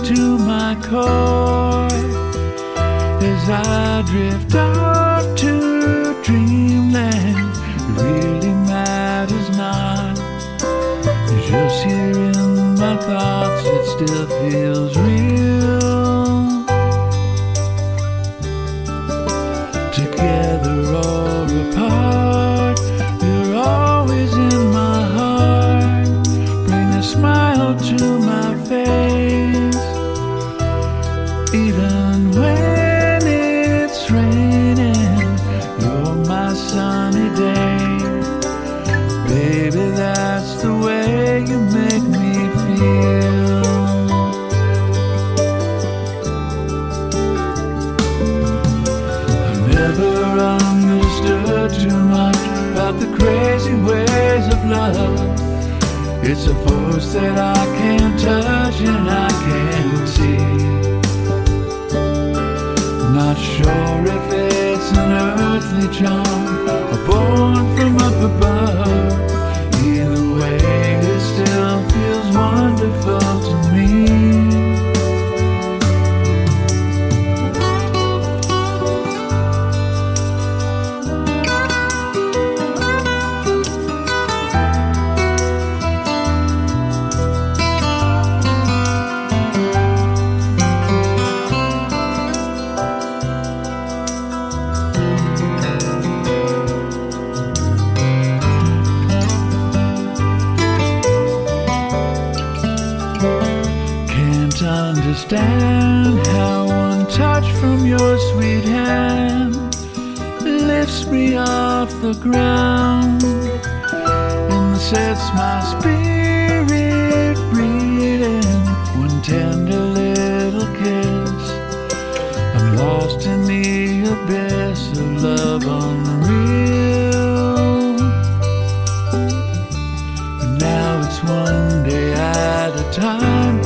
to my core as I drift off to dreamland. It really matters not. It's just here in my thoughts, it still feels real. Together or apart, you're always in my heart. Bring a smile to my face, even when it's raining. You're my sunny day. Baby, that's the way you make me feel. I've never understood too much about the crazy ways of love. It's a force that I can't touch and I can't see. Not sure if it's an earthly charm or born from up above. Either way, it still feels wonderful to me. Understand how one touch from your sweet hand lifts me off the ground and sets my spirit reeling. One tender little kiss, I'm lost in the abyss of love unreal. And now it's one day at a time,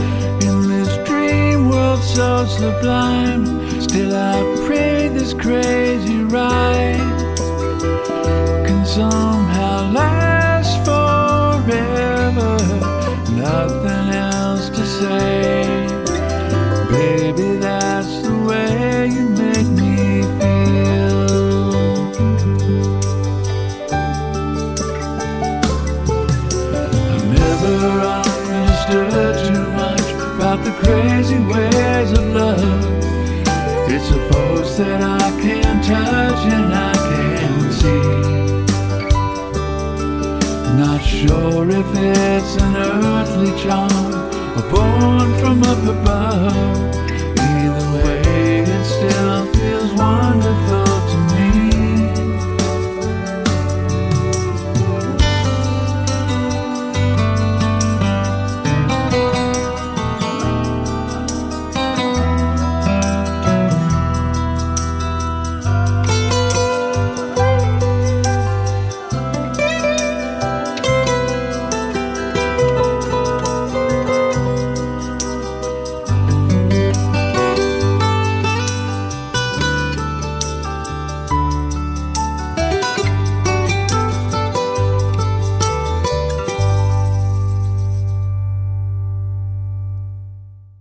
so sublime. Still I pray this crazy ride can somehow last forever. Nothing else to say. Baby, that's the way you make me feel. I've never understood too much about the crazy ways of love. It's a force that I can't touch and I can't see. Not sure if it's an earthly charm or born from up above. Either way, it still feels wonderful.